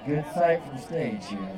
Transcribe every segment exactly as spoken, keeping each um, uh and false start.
Good sight from stage here.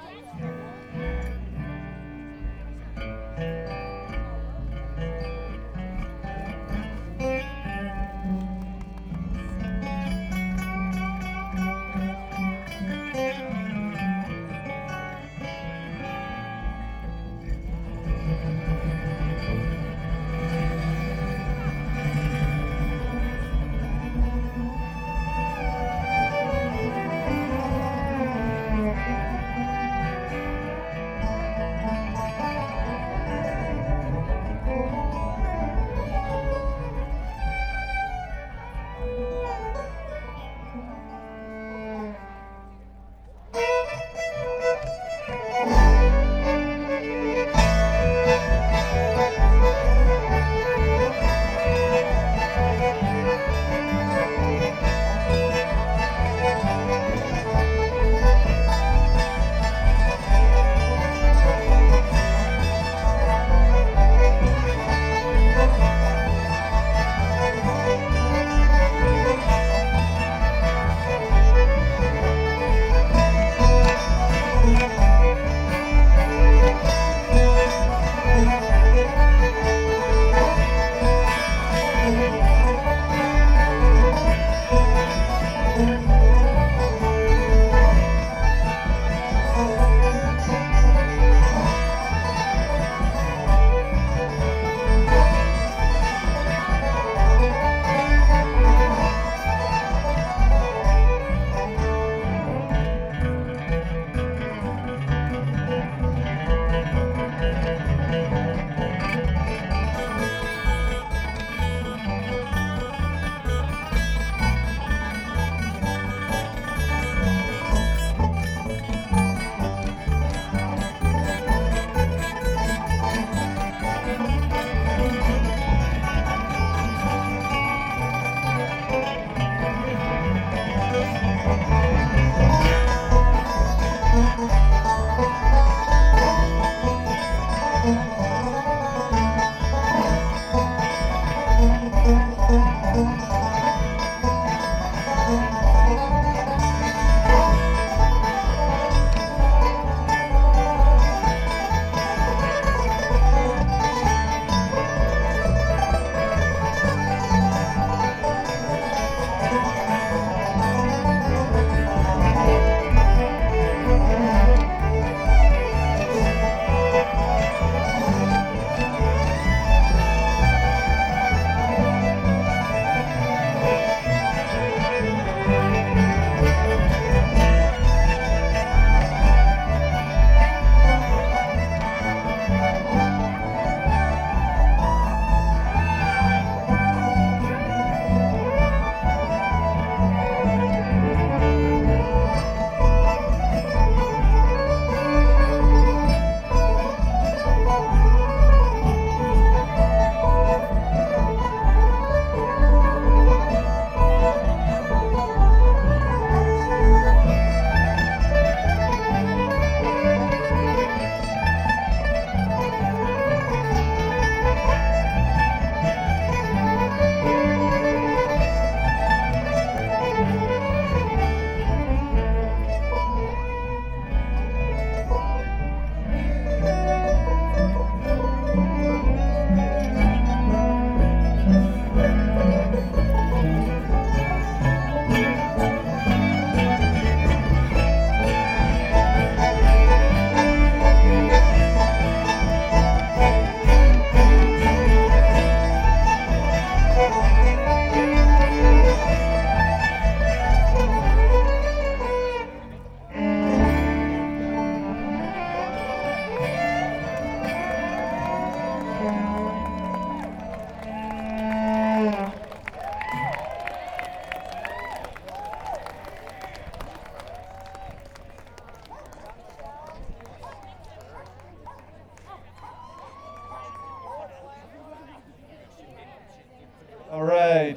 All right.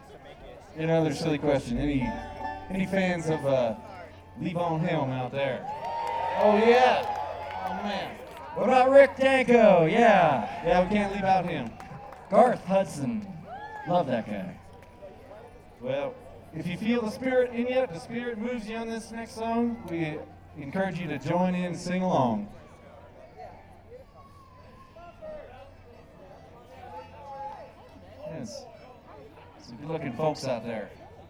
Another silly question. Any any fans of uh, Levon Helm out there? Oh yeah. Oh man. What about Rick Danko? Yeah. Yeah, we can't leave out him. Garth Hudson. Love that guy. Well, if you feel the spirit in you, if the spirit moves you on this next song, we encourage you to join in and sing along. Yes. Some good looking folks out there.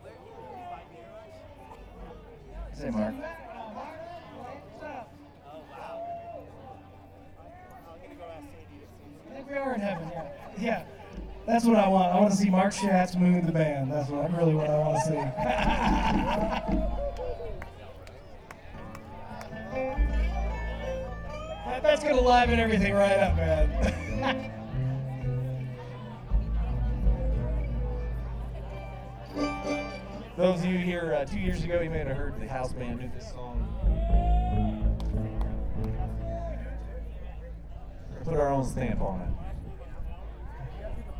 Say, Mark. I think we are in heaven, yeah. Yeah. That's what I want. I want to see Mark Schatz move the band. That's what really what I want to see. that, that's going to liven everything right up, man. Those of you here uh, two years ago, you may have heard the house band do this song. Put our own stamp on it.